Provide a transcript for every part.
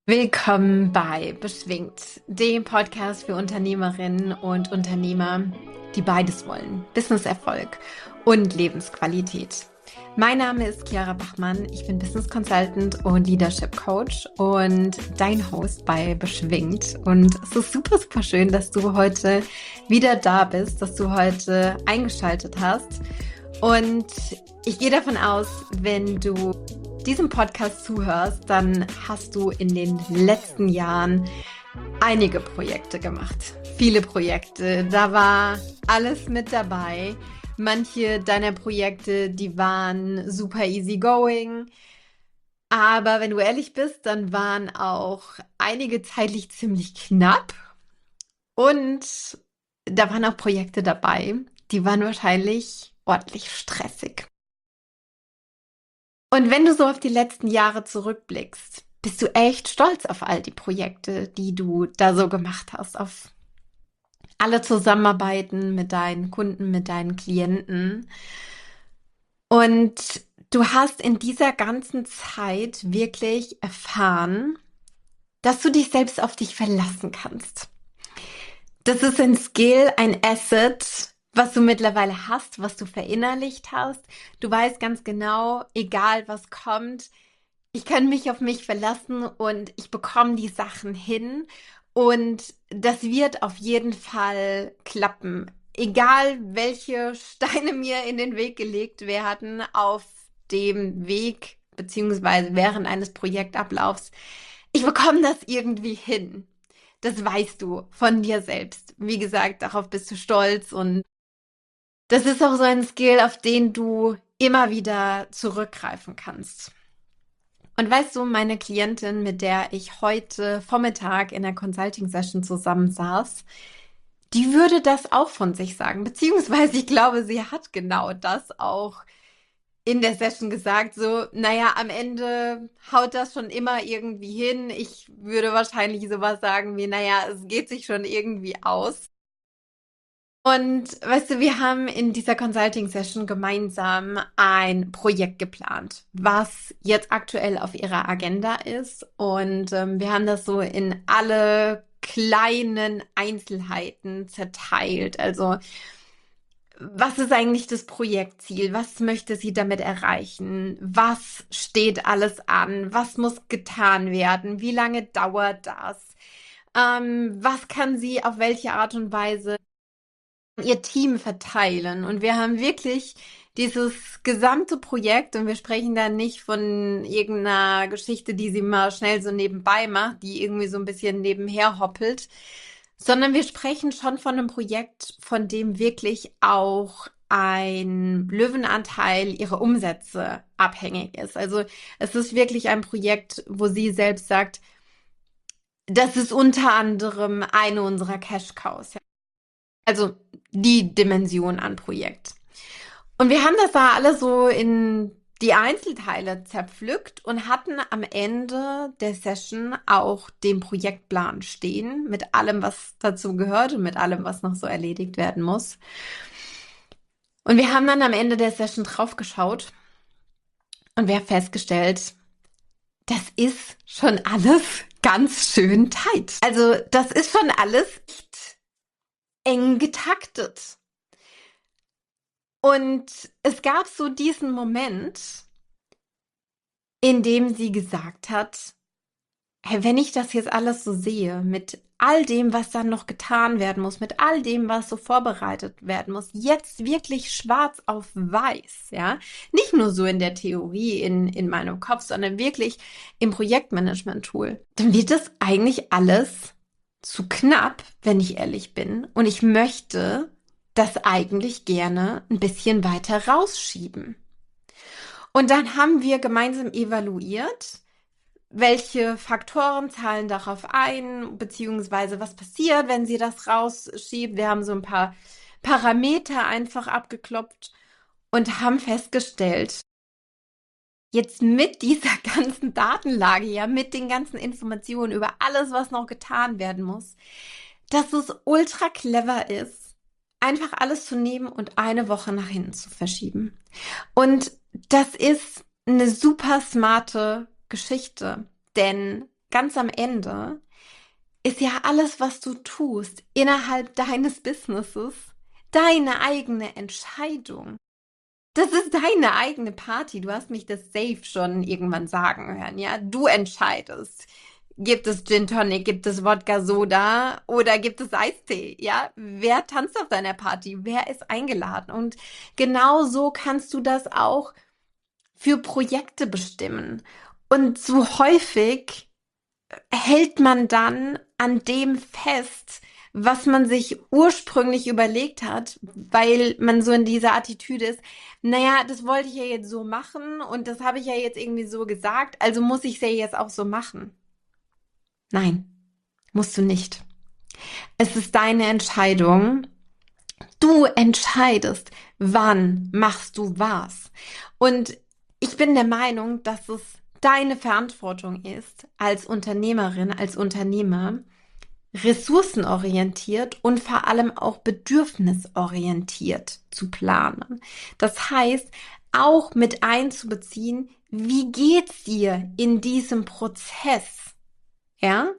Willkommen bei Beschwingt, dem Podcast für Unternehmerinnen und Unternehmer, die beides wollen: Businesserfolg und Lebensqualität. Mein Name ist Chiara Bachmann, ich bin Business Consultant und Leadership Coach und dein Host bei Beschwingt. Und es ist super, super schön, dass du heute wieder da bist, dass du heute eingeschaltet hast. Und ich gehe davon aus, wenn du diesem Podcast zuhörst, dann hast du in den letzten Jahren einige Projekte gemacht. Viele Projekte. Da war alles mit dabei. Manche deiner Projekte, die waren super easy going. Aber wenn du ehrlich bist, dann waren auch einige zeitlich ziemlich knapp. Und da waren auch Projekte dabei, die waren wahrscheinlich ordentlich stressig. Und wenn du so auf die letzten Jahre zurückblickst, bist du echt stolz auf all die Projekte, die du da so gemacht hast, auf alle Zusammenarbeiten mit deinen Kunden, mit deinen Klienten. Und du hast in dieser ganzen Zeit wirklich erfahren, dass du dich selbst auf dich verlassen kannst. Das ist ein Skill, ein Asset, was du mittlerweile hast, was du verinnerlicht hast. Du weißt ganz genau, egal was kommt, ich kann mich auf mich verlassen und ich bekomme die Sachen hin und das wird auf jeden Fall klappen. Egal welche Steine mir in den Weg gelegt werden auf dem Weg beziehungsweise während eines Projektablaufs, ich bekomme das irgendwie hin. Das weißt du von dir selbst. Wie gesagt, darauf bist du stolz und das ist auch so ein Skill, auf den du immer wieder zurückgreifen kannst. Und weißt du, meine Klientin, mit der ich heute Vormittag in der Consulting-Session zusammensaß, die würde das auch von sich sagen. Beziehungsweise ich glaube, sie hat genau das auch in der Session gesagt. So, naja, am Ende haut das schon immer irgendwie hin. Ich würde wahrscheinlich sowas sagen wie, naja, es geht sich schon irgendwie aus. Und weißt du, wir haben in dieser Consulting-Session gemeinsam ein Projekt geplant, was jetzt aktuell auf ihrer Agenda ist. Und wir haben das so in alle kleinen Einzelheiten zerteilt. Also, was ist eigentlich das Projektziel? Was möchte sie damit erreichen? Was steht alles an? Was muss getan werden? Wie lange dauert das? Was kann sie auf welche Art und Weise ihr Team verteilen? Und wir haben wirklich dieses gesamte Projekt, und wir sprechen da nicht von irgendeiner Geschichte, die sie mal schnell so nebenbei macht, die irgendwie so ein bisschen nebenher hoppelt, sondern wir sprechen schon von einem Projekt, von dem wirklich auch ein Löwenanteil ihrer Umsätze abhängig ist. Also es ist wirklich ein Projekt, wo sie selbst sagt, das ist unter anderem eine unserer Cash-Cows. Also die Dimension an Projekt. Und wir haben das da alle so in die Einzelteile zerpflückt und hatten am Ende der Session auch den Projektplan stehen, mit allem, was dazu gehört und mit allem, was noch so erledigt werden muss. Und wir haben dann am Ende der Session drauf geschaut und wir haben festgestellt, das ist schon alles ganz schön tight. Also das ist schon alles echt eng getaktet. Und es gab so diesen Moment, in dem sie gesagt hat, hey, wenn ich das jetzt alles so sehe, mit all dem, was dann noch getan werden muss, mit all dem, was so vorbereitet werden muss, jetzt wirklich schwarz auf weiß, ja, nicht nur so in der Theorie, in meinem Kopf, sondern wirklich im Projektmanagement-Tool, dann wird das eigentlich alles zu knapp, wenn ich ehrlich bin. Und ich möchte das eigentlich gerne ein bisschen weiter rausschieben. Und dann haben wir gemeinsam evaluiert, welche Faktoren zahlen darauf ein, beziehungsweise was passiert, wenn sie das rausschiebt. Wir haben so ein paar Parameter einfach abgeklopft und haben festgestellt, jetzt mit dieser ganzen Datenlage, ja, mit den ganzen Informationen über alles, was noch getan werden muss, dass es ultra clever ist, einfach alles zu nehmen und eine Woche nach hinten zu verschieben. Und das ist eine super smarte Geschichte, denn ganz am Ende ist ja alles, was du tust, innerhalb deines Businesses, deine eigene Entscheidung. Das ist deine eigene Party. Du hast mich das safe schon irgendwann sagen hören, ja? Du entscheidest. Gibt es Gin Tonic, gibt es Wodka Soda oder gibt es Eistee, ja? Wer tanzt auf deiner Party? Wer ist eingeladen? Und genau so kannst du das auch für Projekte bestimmen. Und so häufig hält man dann an dem fest, was man sich ursprünglich überlegt hat, weil man so in dieser Attitüde ist, naja, das wollte ich ja jetzt so machen und das habe ich ja jetzt irgendwie so gesagt, also muss ich es ja jetzt auch so machen. Nein, musst du nicht. Es ist deine Entscheidung. Du entscheidest, wann machst du was. Und ich bin der Meinung, dass es deine Verantwortung ist, als Unternehmerin, als Unternehmer, ressourcenorientiert und vor allem auch bedürfnisorientiert zu planen. Das heißt, auch mit einzubeziehen, wie geht's dir in diesem Prozess? Ja?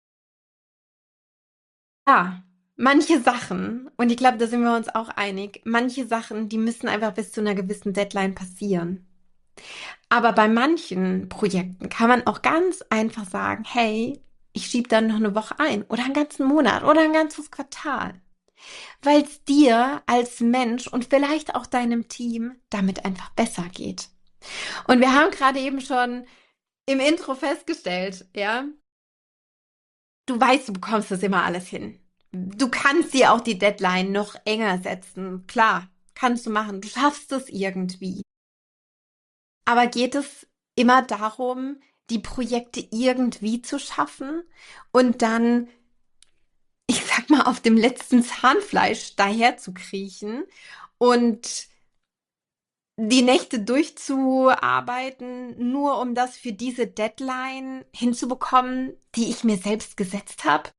Ja, manche Sachen, und ich glaube, da sind wir uns auch einig, manche Sachen, die müssen einfach bis zu einer gewissen Deadline passieren. Aber bei manchen Projekten kann man auch ganz einfach sagen, hey, ich schiebe dann noch eine Woche ein oder einen ganzen Monat oder ein ganzes Quartal, weil es dir als Mensch und vielleicht auch deinem Team damit einfach besser geht. Und wir haben gerade eben schon im Intro festgestellt, ja, du weißt, du bekommst das immer alles hin. Du kannst dir auch die Deadline noch enger setzen. Klar, kannst du machen. Du schaffst es irgendwie. Aber geht es immer darum, die Projekte irgendwie zu schaffen und dann, ich sag mal, auf dem letzten Zahnfleisch daher zu kriechen und die Nächte durchzuarbeiten, nur um das für diese Deadline hinzubekommen, die ich mir selbst gesetzt habe?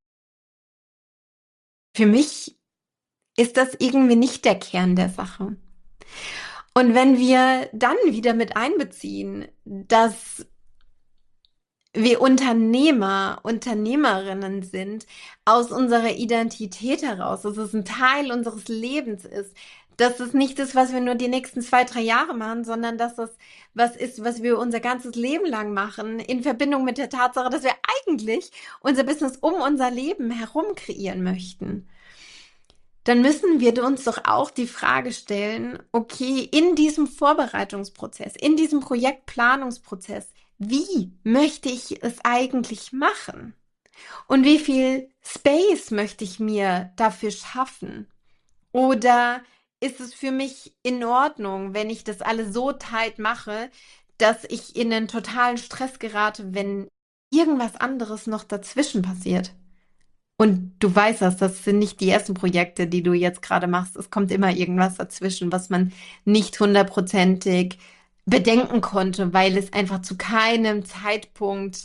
Für mich ist das irgendwie nicht der Kern der Sache. Und wenn wir dann wieder mit einbeziehen, dass wir Unternehmer, Unternehmerinnen sind, aus unserer Identität heraus, dass es ein Teil unseres Lebens ist, dass es nicht ist, was wir nur die nächsten 2, 3 Jahre machen, sondern dass es was ist, was wir unser ganzes Leben lang machen, in Verbindung mit der Tatsache, dass wir eigentlich unser Business um unser Leben herum kreieren möchten. Dann müssen wir uns doch auch die Frage stellen, okay, in diesem Vorbereitungsprozess, in diesem Projektplanungsprozess, wie möchte ich es eigentlich machen? Und wie viel Space möchte ich mir dafür schaffen? Oder ist es für mich in Ordnung, wenn ich das alles so tight mache, dass ich in einen totalen Stress gerate, wenn irgendwas anderes noch dazwischen passiert? Und du weißt das sind nicht die ersten Projekte, die du jetzt gerade machst. Es kommt immer irgendwas dazwischen, was man nicht hundertprozentig bedenken konnte, weil es einfach zu keinem Zeitpunkt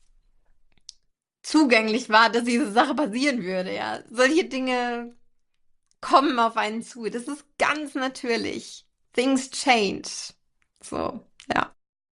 zugänglich war, dass diese Sache passieren würde, ja. Solche Dinge kommen auf einen zu. Das ist ganz natürlich. Things change. So, ja.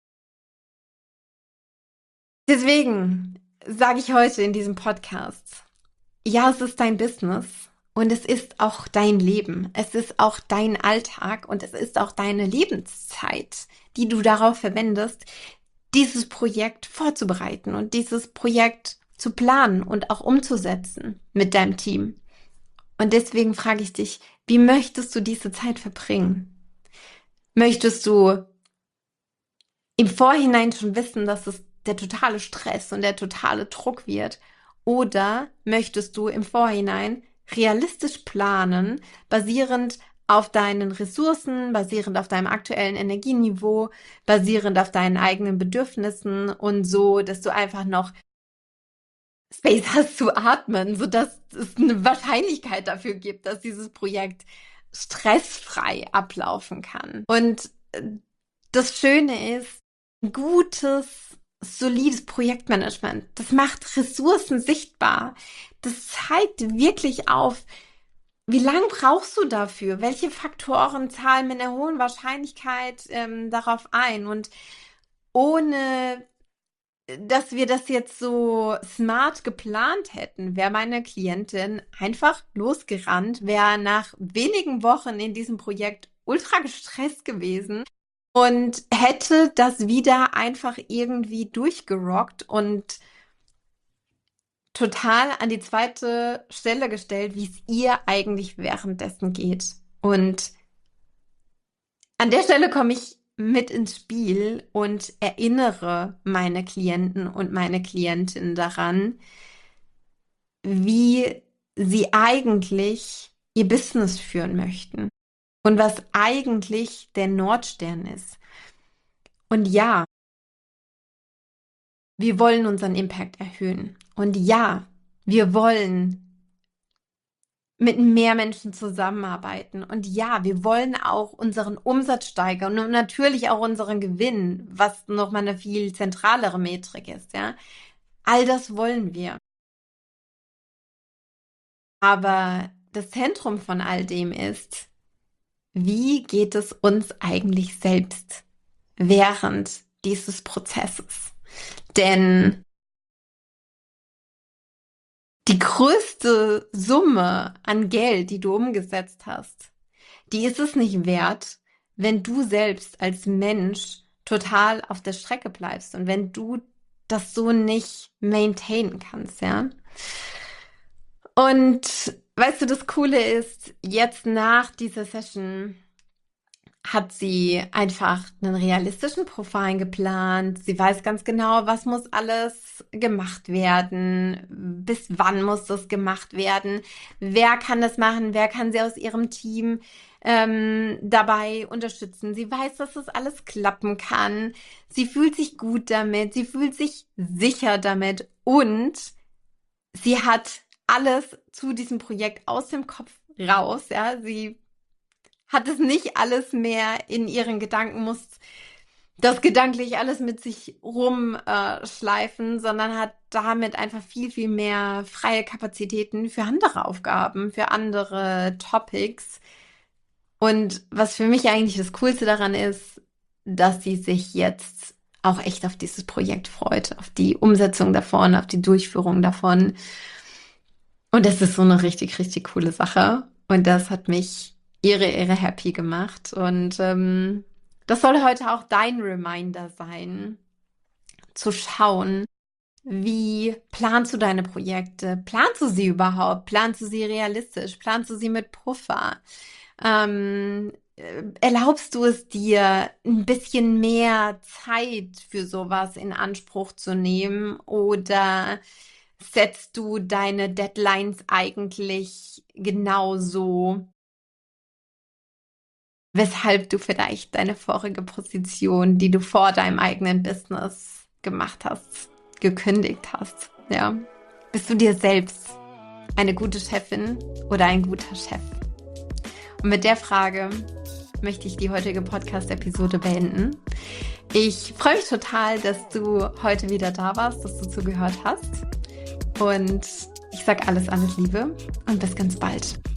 Deswegen sage ich heute in diesem Podcast, ja, es ist dein Business und es ist auch dein Leben. Es ist auch dein Alltag und es ist auch deine Lebenszeit, die du darauf verwendest, dieses Projekt vorzubereiten und dieses Projekt zu planen und auch umzusetzen mit deinem Team. Und deswegen frage ich dich, wie möchtest du diese Zeit verbringen? Möchtest du im Vorhinein schon wissen, dass es der totale Stress und der totale Druck wird? Oder möchtest du im Vorhinein realistisch planen, basierend auf deinen Ressourcen, basierend auf deinem aktuellen Energieniveau, basierend auf deinen eigenen Bedürfnissen und so, dass du einfach noch Space hast zu atmen, sodass es eine Wahrscheinlichkeit dafür gibt, dass dieses Projekt stressfrei ablaufen kann. Und das Schöne ist, gutes, solides Projektmanagement, das macht Ressourcen sichtbar. Das zeigt wirklich auf, wie lang brauchst du dafür? Welche Faktoren zahlen mit einer hohen Wahrscheinlichkeit darauf ein? Und ohne dass wir das jetzt so smart geplant hätten, wäre meine Klientin einfach losgerannt, wäre nach wenigen Wochen in diesem Projekt ultra gestresst gewesen und hätte das wieder einfach irgendwie durchgerockt und total an die zweite Stelle gestellt, wie es ihr eigentlich währenddessen geht. Und an der Stelle komme ich mit ins Spiel und erinnere meine Klienten und meine Klientinnen daran, wie sie eigentlich ihr Business führen möchten und was eigentlich der Nordstern ist. Und ja, wir wollen unseren Impact erhöhen. Und ja, wir wollen mit mehr Menschen zusammenarbeiten. Und ja, wir wollen auch unseren Umsatz steigern und natürlich auch unseren Gewinn, was nochmal eine viel zentralere Metrik ist, ja. All das wollen wir. Aber das Zentrum von all dem ist, wie geht es uns eigentlich selbst während dieses Prozesses? Denn die größte Summe an Geld, die du umgesetzt hast, die ist es nicht wert, wenn du selbst als Mensch total auf der Strecke bleibst und wenn du das so nicht maintainen kannst, ja. Und weißt du, das Coole ist, jetzt nach dieser Session hat sie einfach einen realistischen Profil geplant. Sie weiß ganz genau, was muss alles gemacht werden, bis wann muss das gemacht werden, wer kann das machen, wer kann sie aus ihrem Team dabei unterstützen. Sie weiß, dass das alles klappen kann. Sie fühlt sich gut damit, sie fühlt sich sicher damit und sie hat alles zu diesem Projekt aus dem Kopf raus. Ja, sie hat es nicht alles mehr in ihren Gedanken, muss das gedanklich alles mit sich rumschleifen, sondern hat damit einfach viel, viel mehr freie Kapazitäten für andere Aufgaben, für andere Topics. Und was für mich eigentlich das Coolste daran ist, dass sie sich jetzt auch echt auf dieses Projekt freut, auf die Umsetzung davon, auf die Durchführung davon. Und das ist so eine richtig, richtig coole Sache. Und das hat mich irre happy gemacht. Und das soll heute auch dein Reminder sein, zu schauen, wie planst du deine Projekte? Planst du sie überhaupt? Planst du sie realistisch? Planst du sie mit Puffer? Erlaubst du es dir, ein bisschen mehr Zeit für sowas in Anspruch zu nehmen? Oder setzt du deine Deadlines eigentlich genauso, weshalb du vielleicht deine vorige Position, die du vor deinem eigenen Business gemacht hast, gekündigt hast? Ja. Bist du dir selbst eine gute Chefin oder ein guter Chef? Und mit der Frage möchte ich die heutige Podcast-Episode beenden. Ich freue mich total, dass du heute wieder da warst, dass du zugehört hast. Und ich sage alles Liebe und bis ganz bald.